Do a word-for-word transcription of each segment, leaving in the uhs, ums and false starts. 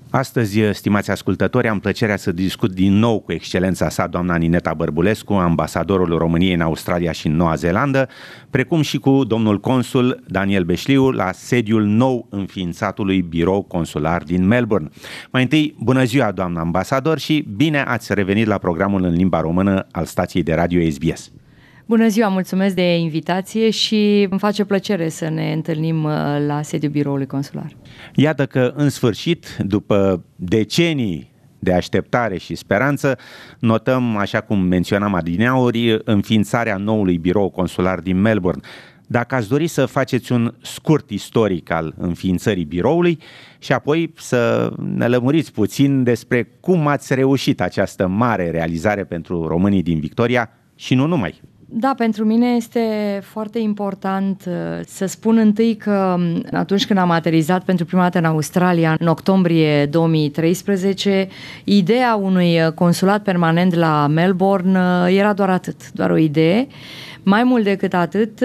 Astăzi, stimați ascultători, am plăcerea să discut din nou cu excelența sa, doamna Nineta Bărbulescu, ambasadorul României în Australia și în Noua Zeelandă, precum și cu domnul consul Daniel Beșliu la sediul nou înființatului birou consular din Melbourne. Mai întâi, bună ziua, doamna ambasador, și bine ați revenit la programul în limba română al stației de radio S B S. Bună ziua, mulțumesc de invitație și îmi face plăcere să ne întâlnim la sediul biroului consular. Iată că, în sfârșit, după decenii de așteptare și speranță, notăm, așa cum menționam adineauri, înființarea noului birou consular din Melbourne. Dacă ați dori să faceți un scurt istoric al înființării biroului și apoi să ne lămuriți puțin despre cum ați reușit această mare realizare pentru românii din Victoria și nu numai. Da, pentru mine este foarte important să spun întâi că atunci când am aterizat pentru prima dată în Australia, în octombrie două mii treisprezece, ideea unui consulat permanent la Melbourne era doar atât, doar o idee. Mai mult decât atât,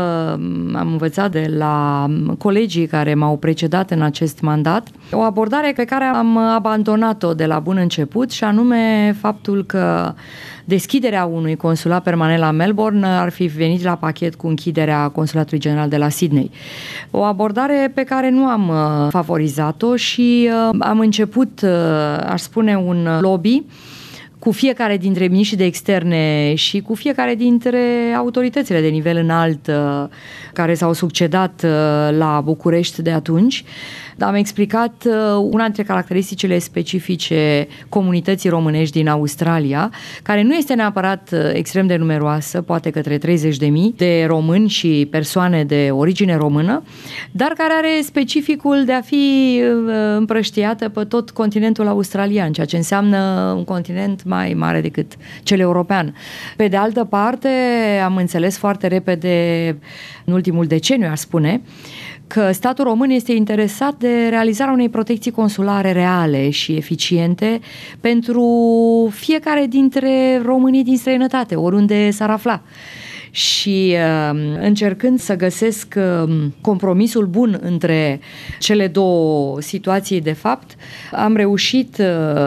am învățat de la colegii care m-au precedat în acest mandat o abordare pe care am abandonat-o de la bun început, și anume faptul că deschiderea unui consulat permanent la Melbourne ar fi venit la pachet cu închiderea Consulatului General de la Sydney. O abordare pe care nu am favorizat-o și am început, aș spune, un lobby cu fiecare dintre miniștrii de externe și cu fiecare dintre autoritățile de nivel înalt care s-au succedat la București de atunci. Am explicat una dintre caracteristicile specifice comunității românești din Australia, care nu este neapărat extrem de numeroasă, poate către treizeci de mii de români și persoane de origine română, dar care are specificul de a fi împrăștiată pe tot continentul australian, ceea ce înseamnă un continent mai mare decât cel european. Pe de altă parte, am înțeles foarte repede, în ultimul deceniu, aș spune, că statul român este interesat de realizarea unei protecții consulare reale și eficiente pentru fiecare dintre românii din străinătate, oriunde s-ar afla. Și încercând să găsesc compromisul bun între cele două situații de fapt, am reușit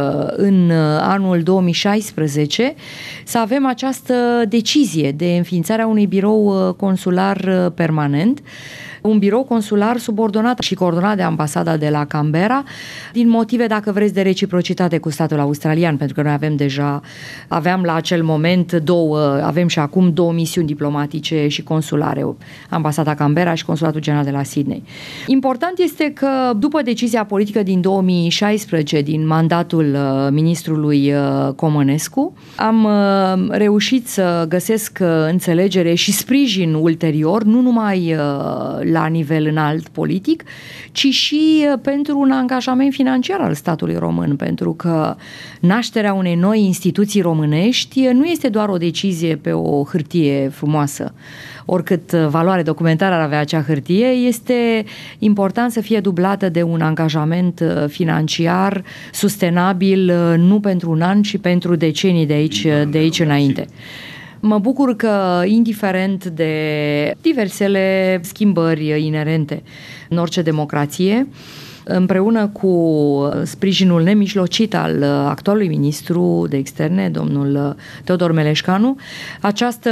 în anul două mii șaisprezece să avem această decizie de înființarea unui birou consular permanent, un birou consular subordonat și coordonat de ambasada de la Canberra, din motive, dacă vreți, de reciprocitate cu statul australian, pentru că noi avem deja, aveam la acel moment două, avem și acum două misiuni diplomatice și consulare, ambasada Canberra și Consulatul General de la Sydney. Important este că, după decizia politică din două mii șaisprezece, din mandatul ministrului Comănescu, am reușit să găsesc înțelegere și sprijin ulterior, nu numai la nivel înalt politic, ci și pentru un angajament financiar al statului român, pentru că nașterea unei noi instituții românești nu este doar o decizie pe o hârtie frumoasă. Oricât valoare documentară ar avea acea hârtie, este important să fie dublată de un angajament financiar sustenabil, nu pentru un an, ci pentru decenii de aici, de aici înainte. Mă bucur că, indiferent de diversele schimbări inerente în orice democrație, împreună cu sprijinul nemijlocit al actualului ministru de externe, domnul Teodor Meleșcanu, această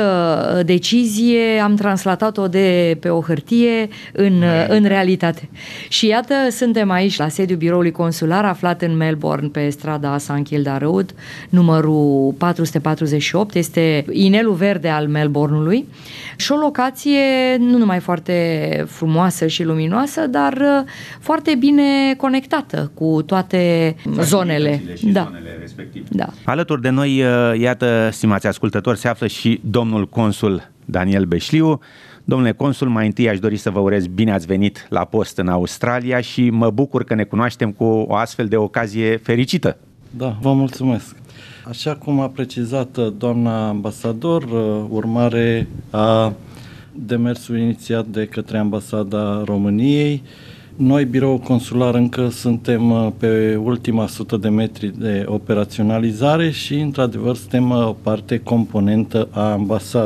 decizie am translatat-o de pe o hârtie în, în realitate. Și iată, suntem aici la sediul biroului consular, aflat în Melbourne, pe strada St. Kilda Road, numărul patru sute patruzeci și opt, este inelul verde al Melbourneului, și o locație nu numai foarte frumoasă și luminoasă, dar foarte bine conectată cu toate zonele. Și da. zonele respective. Da. Alături de noi, iată, stimați ascultători, se află și domnul consul Daniel Beșliu. Domnule consul, mai întâi aș dori să vă urez bine ați venit la post în Australia și mă bucur că ne cunoaștem cu o astfel de ocazie fericită. Da, vă mulțumesc. Așa cum a precizat doamna ambasador, urmare a demersului inițiat de către Ambasada României, noi, biroul consular, încă suntem pe ultima sută de metri de operaționalizare și, într-adevăr, suntem o parte componentă a ambasadei.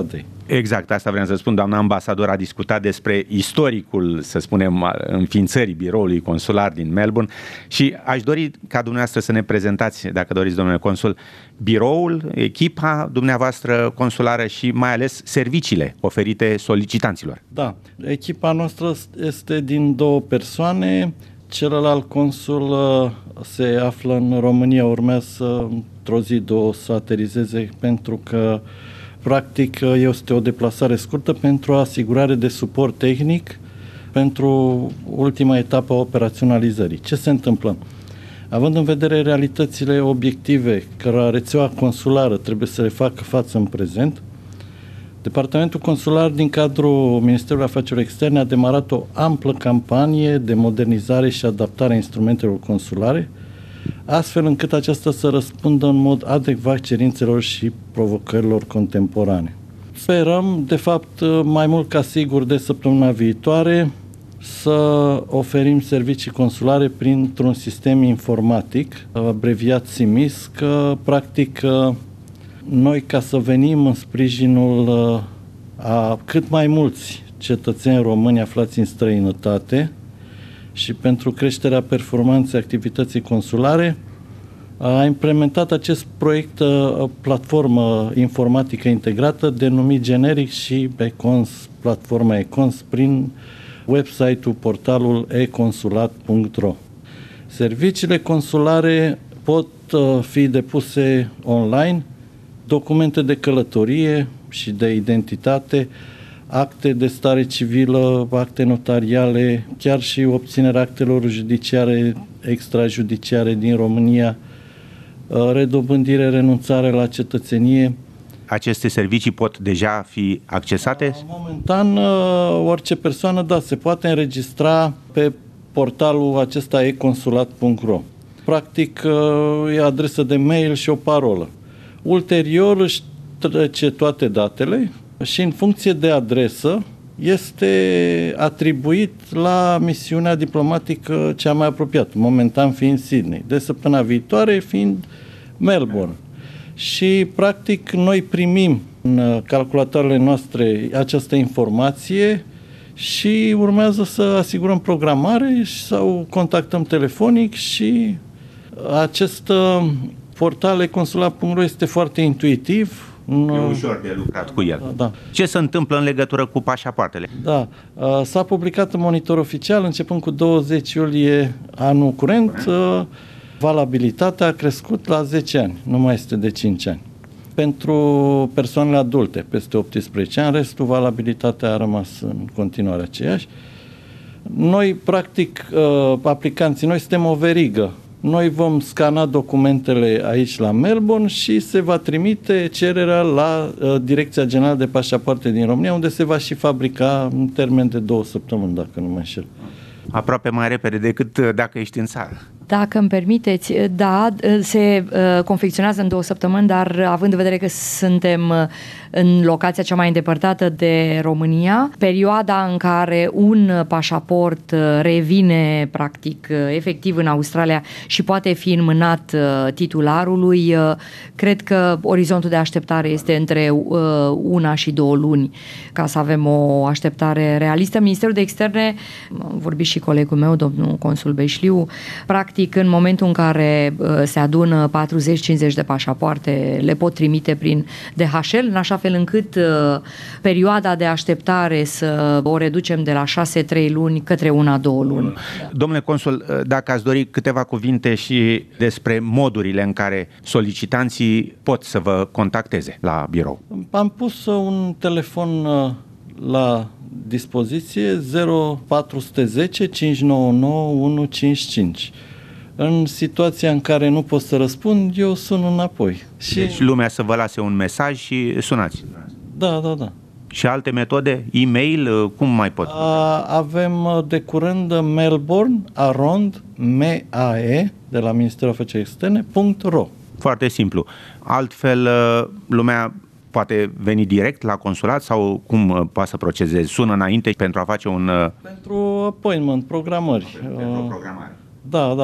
Exact, asta vreau să spun. Doamna ambasador a discutat despre istoricul, să spunem, înființării biroului consular din Melbourne și aș dori ca dumneavoastră să ne prezentați, dacă doriți, domnule consul, biroul, echipa dumneavoastră consulară și mai ales serviciile oferite solicitanților. Da, echipa noastră este din două persoane. Celălalt consul se află în România, urmează într-o zi, două să aterizeze pentru că practic este o deplasare scurtă pentru asigurare de suport tehnic pentru ultima etapă a operaționalizării. Ce se întâmplă? Având în vedere realitățile obiective care rețeaua consulară trebuie să le facă față în prezent, Departamentul Consular din cadrul Ministerului Afacerilor Externe a demarat o amplă campanie de modernizare și adaptare a instrumentelor consulare, astfel încât aceasta să răspundă în mod adecvat cerințelor și provocărilor contemporane. Sperăm, de fapt, mai mult ca sigur de săptămâna viitoare, să oferim servicii consulare printr-un sistem informatic, abreviat S I M I S, că, practic, noi, ca să venim în sprijinul a cât mai mulți cetățeni români aflați în străinătate și pentru creșterea performanței activității consulare, a implementat acest proiect, platformă informatică integrată, denumit generic și Econs, platforma Econs, prin website-ul, portalul e consulat punct ro. Serviciile consulare pot fi depuse online, documente de călătorie și de identitate, acte de stare civilă, acte notariale, chiar și obținerea actelor judiciare, extrajudiciare din România, redobândire, renunțare la cetățenie. Aceste servicii pot deja fi accesate? Momentan, orice persoană, da, se poate înregistra pe portalul acesta e consulat punct ro. Practic, e adresă de mail și o parolă. Ulterior își trece toate datele și în funcție de adresă este atribuit la misiunea diplomatică cea mai apropiată, momentan fiind Sydney, de săptămâna viitoare fiind Melbourne. Și practic noi primim în calculatoarele noastre această informație și urmează să asigurăm programare sau contactăm telefonic și acest portal e consulat punct ro este foarte intuitiv. E ușor de lucrat cu el. Da. Ce se întâmplă în legătură cu pașapoartele? Da. S-a publicat în Monitor Oficial începând cu douăzeci iulie anul curent. Valabilitatea a crescut la zece ani, nu mai este de cinci ani. Pentru persoanele adulte, peste optsprezece ani, restul valabilitatea a rămas în continuare aceeași. Noi, practic, aplicanții, noi suntem o verigă. Noi vom scana documentele aici la Melbourne și se va trimite cererea la uh, Direcția Generală de Pașapoarte din România, unde se va și fabrica în termen de două săptămâni, dacă nu mă înșel. Aproape mai repede decât dacă ești în țară. Dacă îmi permiteți, da, se uh, confecționează în două săptămâni, dar având în vedere că suntem uh, în locația cea mai îndepărtată de România, perioada în care un pașaport uh, revine practic uh, efectiv în Australia și poate fi înmânat uh, titularului, uh, cred că orizontul de așteptare este între uh, una și două luni, ca să avem o așteptare realistă. Ministerul de Externe, am vorbit și colegul meu, domnul consul Beșliu, practic în momentul în care uh, se adună patruzeci cincizeci de pașapoarte, le pot trimite prin D H L, în așa fel încât uh, perioada de așteptare să o reducem de la șase trei luni către una două luni. Domnule consul, dacă ați dori câteva cuvinte și despre modurile în care solicitanții pot să vă contacteze la birou. Am pus un telefon uh, la dispoziție zero patru unu zero cinci nouă nouă unu cinci cinci. În situația în care nu pot să răspund, eu sun înapoi. Și... Deci lumea să vă lase un mesaj și sunați. Da, da, da. Și alte metode? E-mail? Cum mai pot? A, avem de curând Melbourne, arond, M A E, de la Ministerul Afacerilor Externe, .ro. Foarte simplu. Altfel, lumea poate veni direct la consulat sau cum poate să procedeze? Sună înainte pentru a face un... Pentru appointment, programări. Pentru programare. Da, da.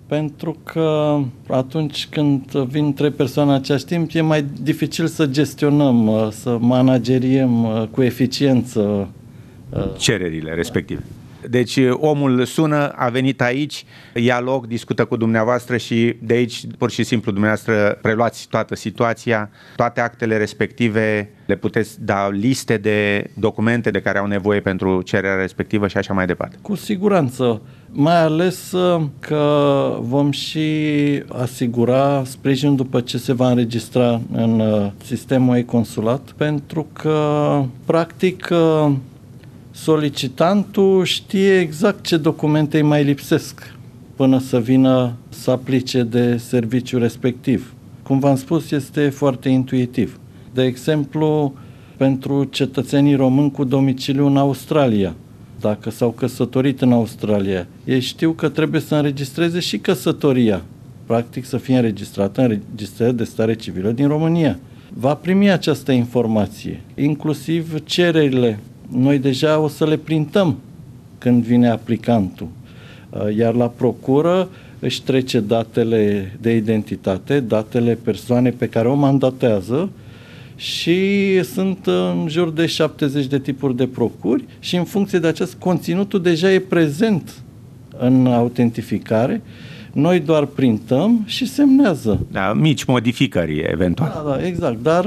pentru că atunci când vin trei persoane în același timp, e mai dificil să gestionăm, să manageriem cu eficiență cererile respective. Deci omul sună, a venit aici, ia loc, discută cu dumneavoastră și de aici pur și simplu dumneavoastră preluați toată situația, toate actele respective, le puteți da liste de documente de care au nevoie pentru cererea respectivă și așa mai departe. Cu siguranță, mai ales că vom și asigura sprijin după ce se va înregistra în sistemul e-consulat, pentru că practic solicitantul știe exact ce documente îi mai lipsesc până să vină să aplice de serviciul respectiv. Cum v-am spus, este foarte intuitiv. De exemplu, pentru cetățenii români cu domiciliu în Australia, dacă s-au căsătorit în Australia, ei știu că trebuie să înregistreze și căsătoria, practic să fie înregistrată în registrarea de stare civilă din România. Va primi această informație, inclusiv cererile. Noi deja o să le printăm când vine aplicantul. Iar la procură își trece datele de identitate, datele persoanei pe care o mandatează și sunt în jur de șaptezeci de tipuri de procuri și în funcție de acest conținutul deja e prezent în autentificare. Noi doar printăm și semnează. Da, mici modificări, eventual. Da, da, exact. Dar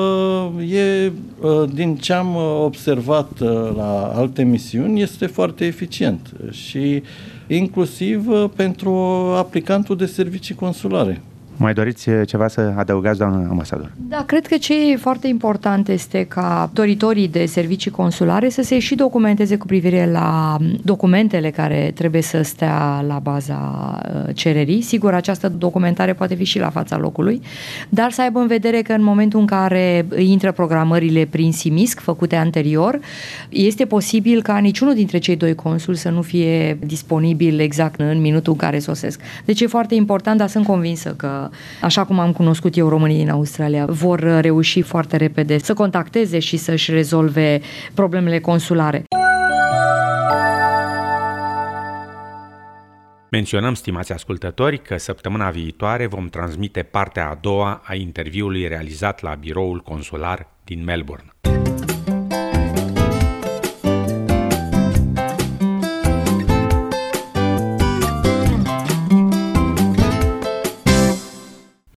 e, din ce am observat la alte misiuni, este foarte eficient. Și inclusiv pentru aplicantul de servicii consulare. Mai doriți ceva să adăugați, doamnă ambasador? Da, cred că ce e foarte important este ca doritorii de servicii consulare să se și documenteze cu privire la documentele care trebuie să stea la baza cererii. Sigur, această documentare poate fi și la fața locului, dar să aibă în vedere că în momentul în care intră programările prin SIMISC făcute anterior, este posibil ca niciunul dintre cei doi consuli să nu fie disponibil exact în minutul în care sosesc. Deci e foarte important, dar sunt convinsă că așa cum am cunoscut eu românii din Australia, vor reuși foarte repede să contacteze și să-și rezolve problemele consulare. Menționăm, stimați ascultători, că săptămâna viitoare vom transmite partea a doua a interviului realizat la biroul consular din Melbourne.